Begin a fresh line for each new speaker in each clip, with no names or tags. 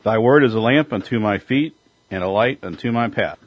Thy word is a lamp unto my feet and a light unto my path.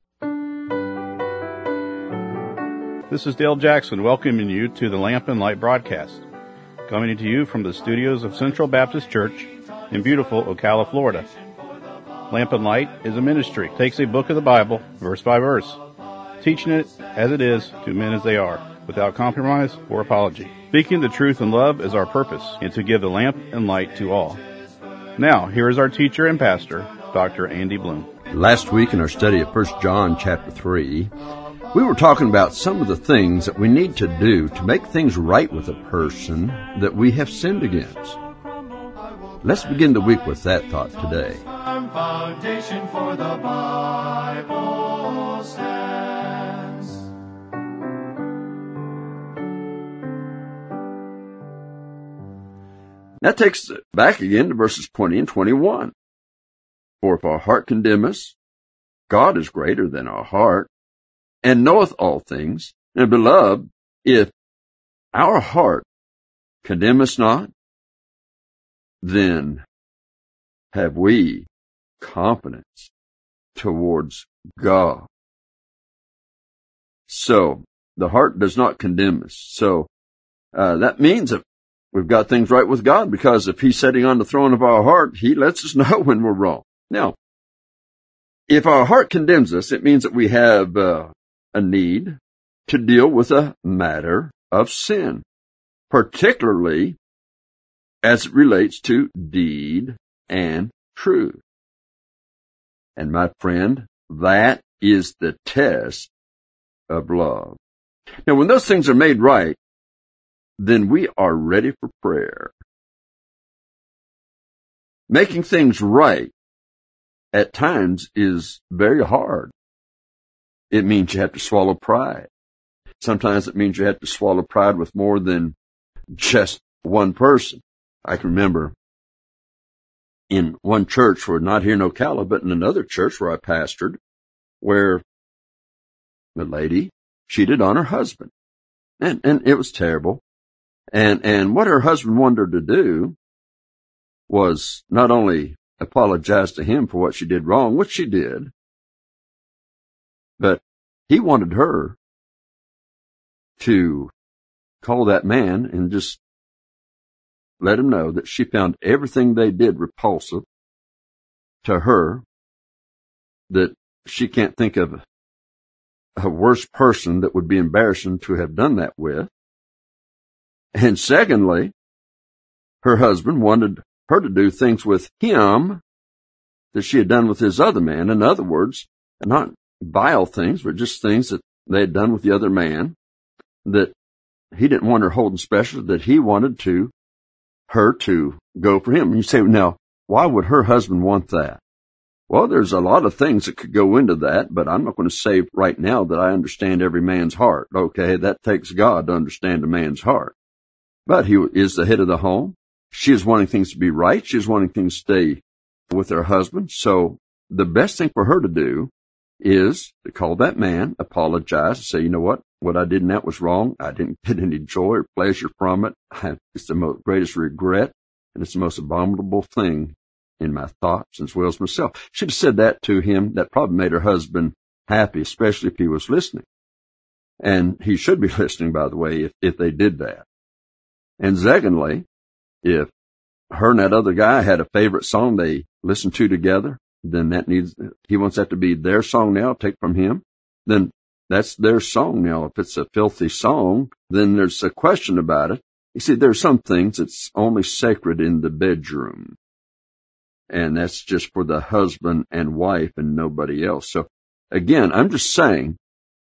This is Dale Jackson welcoming you to the Lamp and Light broadcast, coming to you from the studios of Central Baptist Church in beautiful Ocala, Florida. Lamp and Light is a ministry. It takes a book of the Bible, verse by verse, teaching it as it is to men as they are, without compromise or apology. Speaking the truth in love is our purpose, and to give the lamp and light to all. Now, here is our teacher and pastor, Dr. Andy Bloom.
Last week in our study of 1 John chapter 3, we were talking about some of the things that we need to do to make things right with a person that we have sinned against. Let's begin the week with that thought today.
Foundation for the Bible stands.
That takes us back again to verses 20 and 21. For if our heart condemn us, God is greater than our heart, and knoweth all things. And beloved, if our heart condemn us not, then have we confidence towards God. So, the heart does not condemn us. So, that means that we've got things right with God, because if He's sitting on the throne of our heart, He lets us know when we're wrong. Now, if our heart condemns us, it means that we have a need to deal with a matter of sin, particularly as it relates to deed and truth. And my friend, that is the test of love. Now, when those things are made right, then we are ready for prayer. Making things right at times is very hard. It means you have to swallow pride. Sometimes it means you have to swallow pride with more than just one person. I can remember in one church, where not here in Ocala, but in another church where I pastored, where the lady cheated on her husband. And it was terrible. And what her husband wanted her to do was not only apologize to him for what she did wrong, which she did, but he wanted her to call that man and just let him know that she found everything they did repulsive to her, that she can't think of a worse person that would be embarrassing to have done that with. And secondly, her husband wanted her to do things with him that she had done with his other man. In other words, not vile things, but just things that they had done with the other man that he didn't want her holding special, that he wanted her to go for him. And you say, now, why would her husband want that? Well, there's a lot of things that could go into that, but I'm not going to say right now that I understand every man's heart. Okay, that takes God to understand a man's heart. But he is the head of the home. She is wanting things to be right. She is wanting things to stay with her husband. So the best thing for her to do is to call that man, apologize, and say, you know what I did in that was wrong. I didn't get any joy or pleasure from it. It's the greatest regret, and it's the most abominable thing in my thoughts as well as myself. She'd have said that to him. That probably made her husband happy, especially if he was listening. And he should be listening, by the way, if they did that. And secondly, if her and that other guy had a favorite song they listened to together, then he wants that to be their song now, take from him, then that's their song now. If it's a filthy song, then there's a question about it. You see, there are some things that's only sacred in the bedroom. And that's just for the husband and wife and nobody else. So again, I'm just saying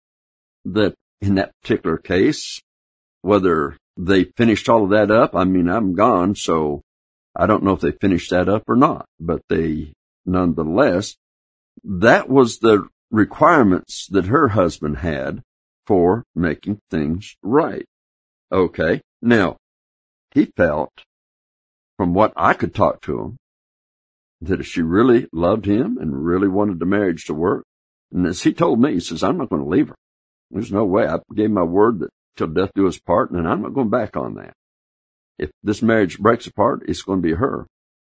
that in that particular case, whether they finished all of that up, I mean, I'm gone, so I don't know if they finished that up or not, but they nonetheless, that was the requirements that her husband had for making things right. Okay, now, he felt, from what I could talk to him, that if she really loved him and really wanted the marriage to work, and as he told me, he says, I'm not going to leave her. There's no way. I gave my word that till death do us part, and I'm not going back on that. If this marriage breaks apart, it's going to be her.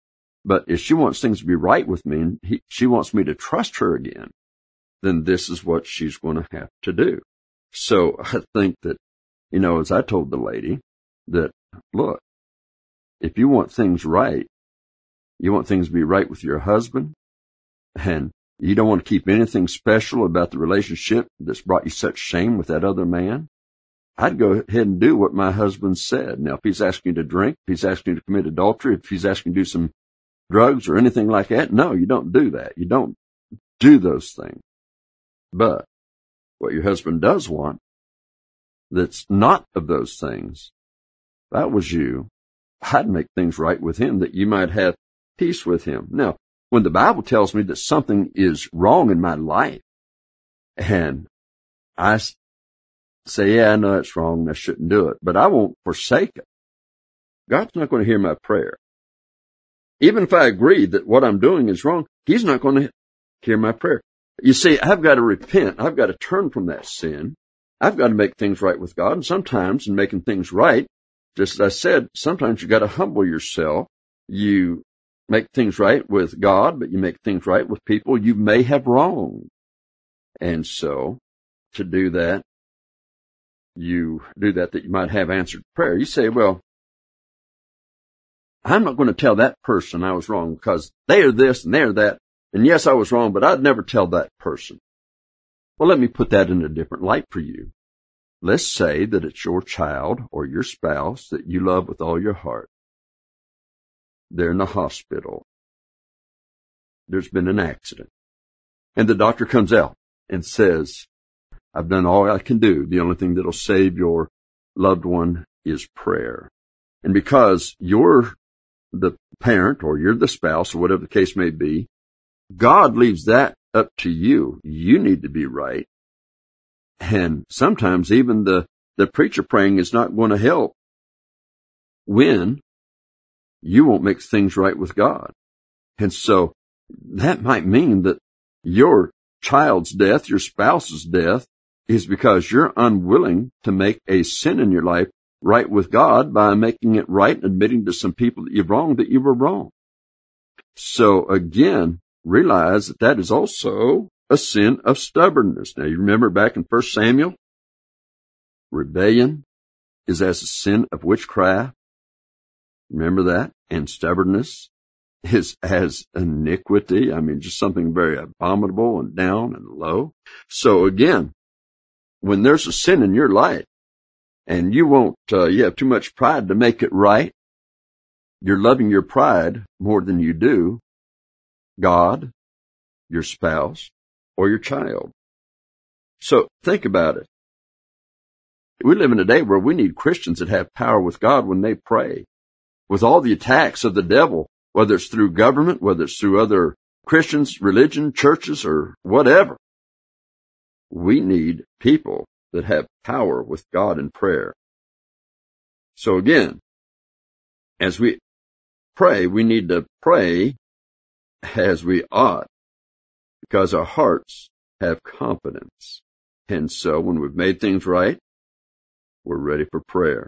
But if she wants things to be right with me and she wants me to trust her again, then this is what she's going to have to do. So I think that, as I told the lady, that, look, if you want things right, you want things to be right with your husband, and you don't want to keep anything special about the relationship that's brought you such shame with that other man, I'd go ahead and do what my husband said. Now, if he's asking you to drink, if he's asking you to commit adultery, if he's asking you to do some drugs or anything like that, no, you don't do that. You don't do those things. But what your husband does want, that's not of those things, if that was you, I'd make things right with him that you might have peace with him. Now, when the Bible tells me that something is wrong in my life, and I say, yeah, I know it's wrong, I shouldn't do it, but I won't forsake it, God's not going to hear my prayer. Even if I agree that what I'm doing is wrong, He's not going to hear my prayer. You see, I've got to repent. I've got to turn from that sin. I've got to make things right with God. And sometimes in making things right, just as I said, sometimes you've got to humble yourself. You make things right with God, but you make things right with people you may have wronged. And so, to do that, you do that you might have answered prayer. You say, well, I'm not going to tell that person I was wrong because they are this and they're that. And yes, I was wrong, but I'd never tell that person. Well, let me put that in a different light for you. Let's say that it's your child or your spouse that you love with all your heart. They're in the hospital. There's been an accident. And the doctor comes out and says, I've done all I can do. The only thing that'll save your loved one is prayer. And because you're the parent or you're the spouse or whatever the case may be, God leaves that up to you. You need to be right. And sometimes even the preacher praying is not going to help when you won't make things right with God. And so that might mean that your child's death, your spouse's death, is because you're unwilling to make a sin in your life right with God by making it right and admitting to some people that you've wronged that you were wrong. So again, realize that that is also a sin of stubbornness. Now, you remember back in 1 Samuel, rebellion is as a sin of witchcraft. Remember that? And stubbornness is as iniquity. I mean, just something very abominable and down and low. So again, when there's a sin in your life and you have too much pride to make it right, you're loving your pride more than you do God, your spouse, or your child. So think about it. We live in a day where we need Christians that have power with God when they pray. With all the attacks of the devil, whether it's through government, whether it's through other Christians, religion, churches, or whatever, we need people that have power with God in prayer. So again, as we pray, we need to pray as we ought, because our hearts have confidence. And so when we've made things right, we're ready for prayer.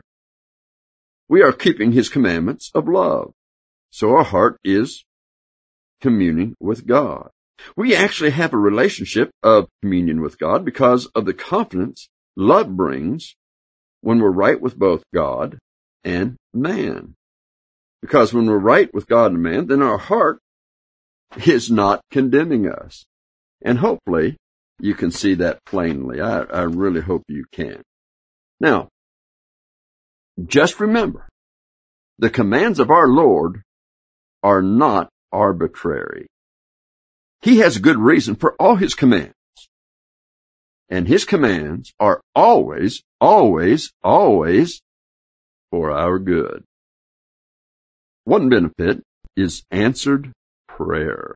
We are keeping His commandments of love. So our heart is communing with God. We actually have a relationship of communion with God because of the confidence love brings when we're right with both God and man. Because when we're right with God and man, then our heart is not condemning us. And hopefully you can see that plainly. I really hope you can. Now, just remember, the commands of our Lord are not arbitrary. He has good reason for all His commands. And His commands are always, always, always for our good. One benefit is answered prayer.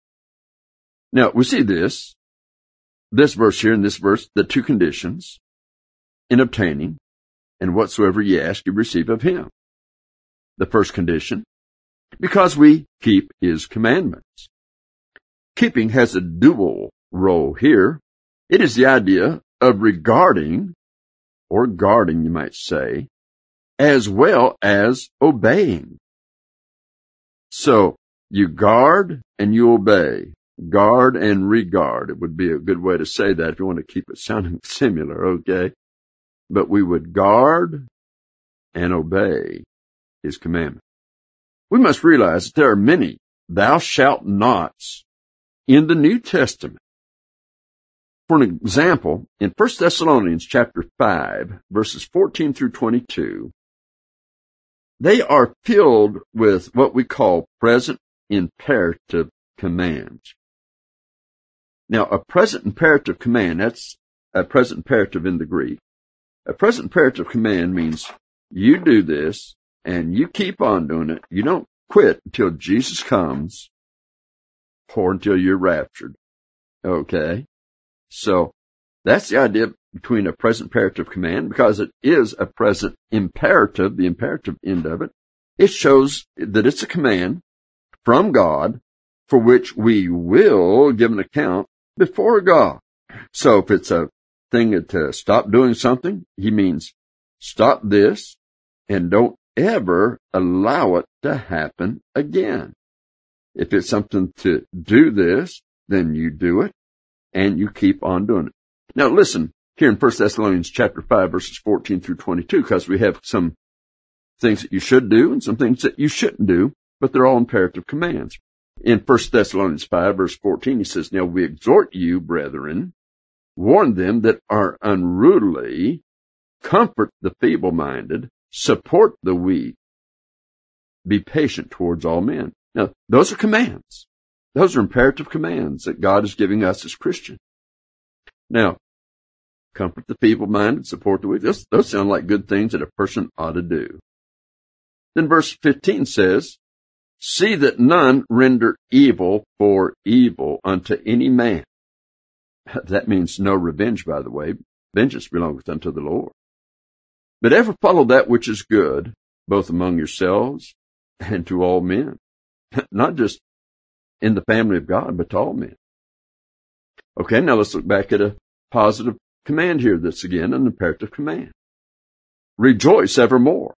Now, we see this verse here and this verse, the two conditions in obtaining, and whatsoever ye ask, you receive of Him. The first condition, because we keep His commandments. Keeping has a dual role here. It is the idea of regarding, or guarding, you might say, as well as obeying. So, You guard and you obey. Guard and regard. It would be a good way to say that if you want to keep it sounding similar, okay? But we would guard and obey his commandment. We must realize that there are many thou shalt nots in the New Testament. For an example, in 1 Thessalonians chapter 5, verses 14 through 22, they are filled with what we call present imperative commands. Now, a present imperative command, that's a present imperative in the Greek. A present imperative command means you do this and you keep on doing it. You don't quit until Jesus comes or until you're raptured. Okay? So that's the idea between a present imperative command, because it is a present imperative, the imperative end of it. It shows that it's a command from God for which we will give an account before God. So if it's a thing to stop doing something, he means stop this and don't ever allow it to happen again. If it's something to do this, then you do it and you keep on doing it. Now listen, here in 1 Thessalonians chapter 5, verses 14 through 22, because we have some things that you should do and some things that you shouldn't do, but they're all imperative commands. In 1 Thessalonians 5, verse 14, he says, Now we exhort you, brethren, warn them that are unruly, comfort the feeble-minded, support the weak, be patient towards all men. Now, those are commands. Those are imperative commands that God is giving us as Christians. Now, comfort the feeble-minded, support the weak. Those sound like good things that a person ought to do. Then verse 15 says, See that none render evil for evil unto any man. That means no revenge, by the way. Vengeance belongeth unto the Lord. But ever follow that which is good, both among yourselves and to all men. Not just in the family of God, but to all men. Okay, now let's look back at a positive command here that's again an imperative command. Rejoice evermore.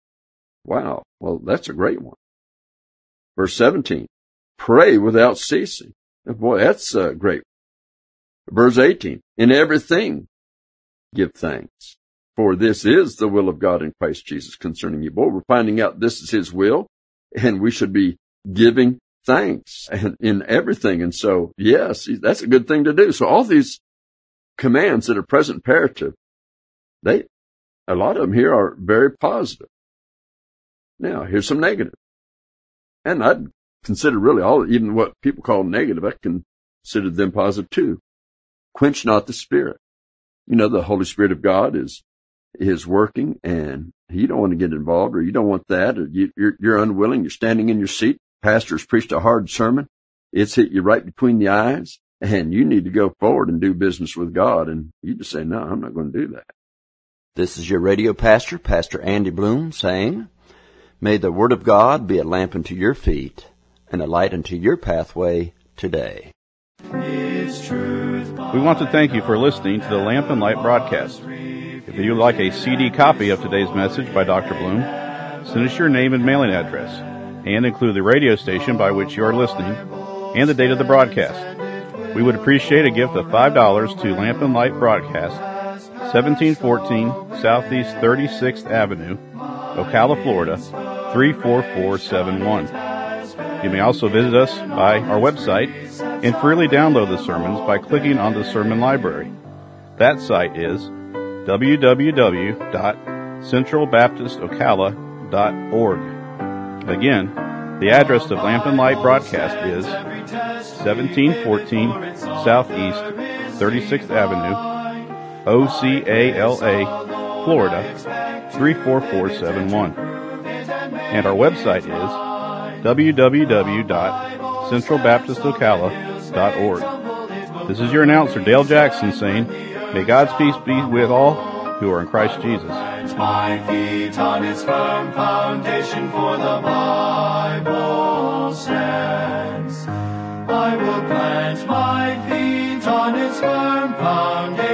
Wow, well, that's a great one. Verse 17, pray without ceasing. Boy, that's great. Verse 18, in everything give thanks, for this is the will of God in Christ Jesus concerning you. Boy, we're finding out this is his will, and we should be giving thanks in everything. And so, yes, that's a good thing to do. So all these commands that are present imperative, a lot of them here are very positive. Now, here's some negative. And I'd consider really even what people call negative, I consider them positive too. Quench not the Spirit. You know, the Holy Spirit of God is working, and you don't want to get involved, or you don't want that, or you're unwilling, you're standing in your seat. Pastor's preached a hard sermon. It's hit you right between the eyes, and you need to go forward and do business with God. And you just say, no, I'm not going to do that.
This is your radio pastor, Pastor Andy Bloom, saying, May the Word of God be a lamp unto your feet and a light unto your pathway today.
We want to thank you for listening to the Lamp and Light broadcast. If you would like a CD copy of today's message by Dr. Bloom, send us your name and mailing address, and include the radio station by which you are listening and the date of the broadcast. We would appreciate a gift of $5 to Lamp and Light Broadcast, 1714 Southeast 36th Avenue, Ocala, Florida, 34471. You may also visit us by our website and freely download the sermons by clicking on the sermon library. That site is www.centralbaptistocala.org. Again, the address of Lamp and Light Broadcast is 1714 Southeast 36th Avenue, Ocala, Florida, 34471. And our website is www.centralbaptistocala.org. This is your announcer, Dale Jackson, saying, may God's peace be with all who are in Christ Jesus.
My feet on its firm foundation, for the Bible stands. I will plant my feet on its firm foundation.